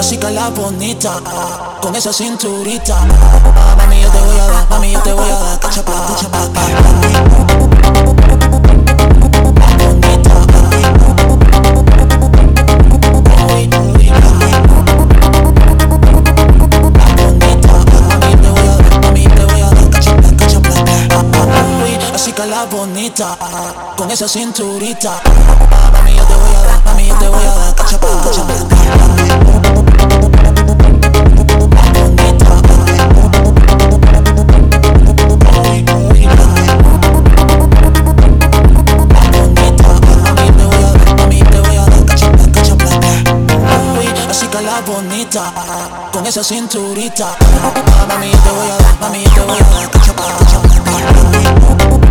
así que la bonita, con esa cinturita. Mami, yo te voy a dar, mami, yo te voy a dar, cachapa, cachapa, la bonita, con esa cinturita. Mami, yo te voy a dar, mami, yo te voy a dar, cachapa, cachapa. La bonita, con esa cinturita. Mami, yo te voy a dar, mami, yo te voy a dar, cachapa, cachapa.